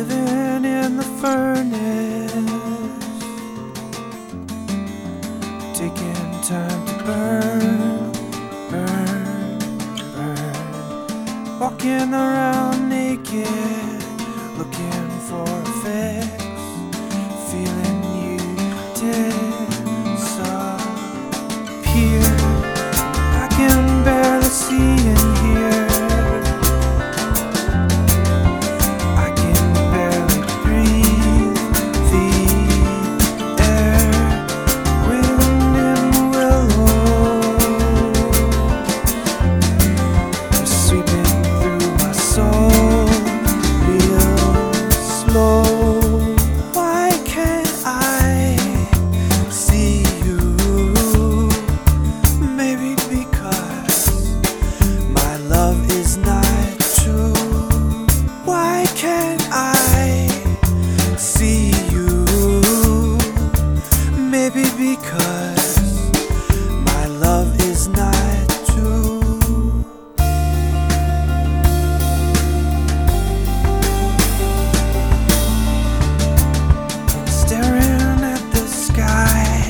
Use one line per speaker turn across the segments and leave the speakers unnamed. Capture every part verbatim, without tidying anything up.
living in the furnace, taking time to burn, burn, burn. Walking around naked, looking for a fix, feeling you disappear. I can barely see and hear, I can barely breathe the air, wind and willows just sweeping through my soul real slow. Why can't I see you? Maybe because my love is not true. Why can't I see you? Maybe because my love is not true. Staring at the sky,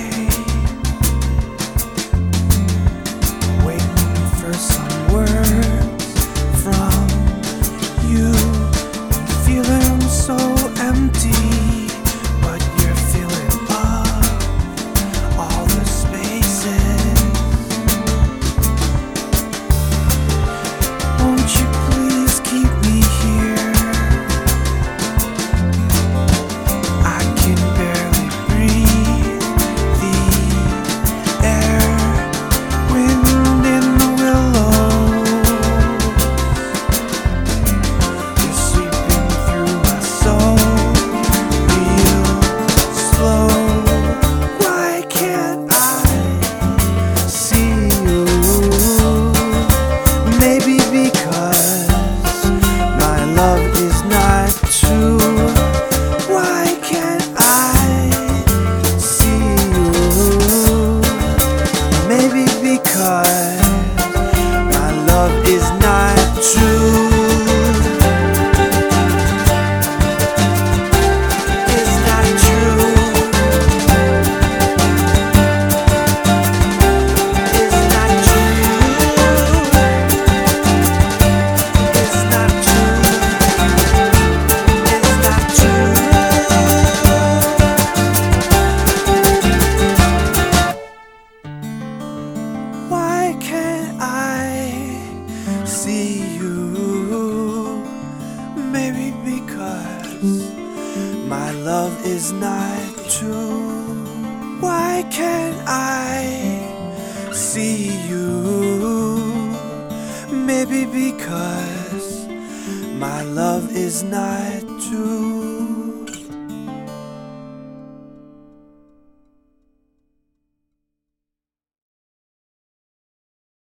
waiting for some words from you. I'm feeling so empty, but you're filling up all the spaces. Won't you please keep me here? I can barely breathe the air, wind in the willows just sweeping through my soul real slow. Why can't I see you? Maybe because my love is not true. Why can't I see you? Maybe because my love is not true. It's not true. It's not true. It's not true. It's not true. Why can't I see you? Maybe because my love is not true. Why can't I see you? Maybe because my love is not true.